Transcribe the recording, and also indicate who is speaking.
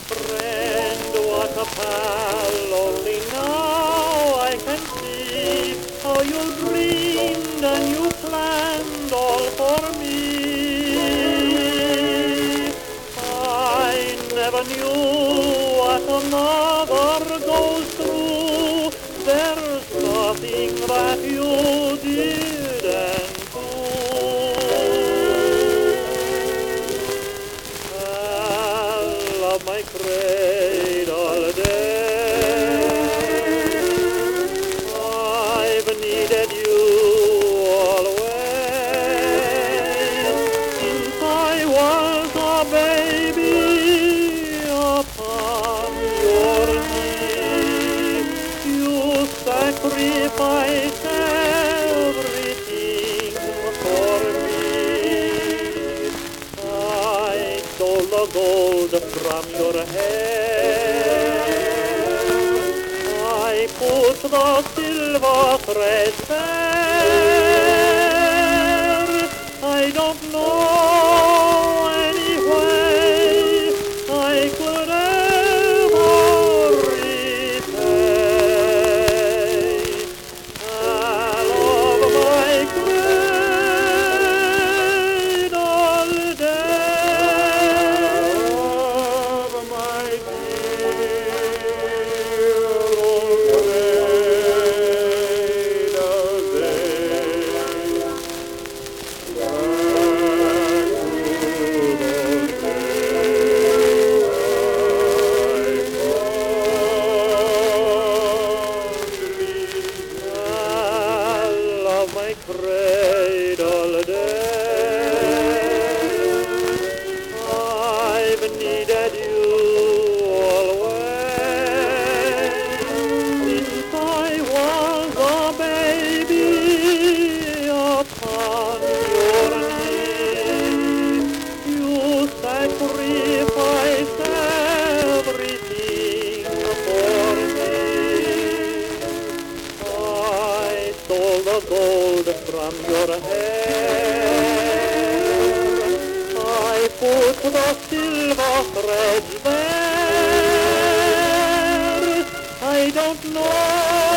Speaker 1: friend, what a pal, only now I can see how you dreamed and you planned all for me. I never knew what a mother goes through. There's nothing that you didn't do. Of my cradle days, I've needed you always. Since I was a baby upon your knee, you sacrificed everything for me. I stole the gold from your hair, I put the silver thread there. I don't know any way I could ever repay all of my cradle days. My cradle days, I've needed you always. Since I was a baby upon your knee, you sacrificed everything for me. I stole the gold from your hair, I put the silver threads there. I don't know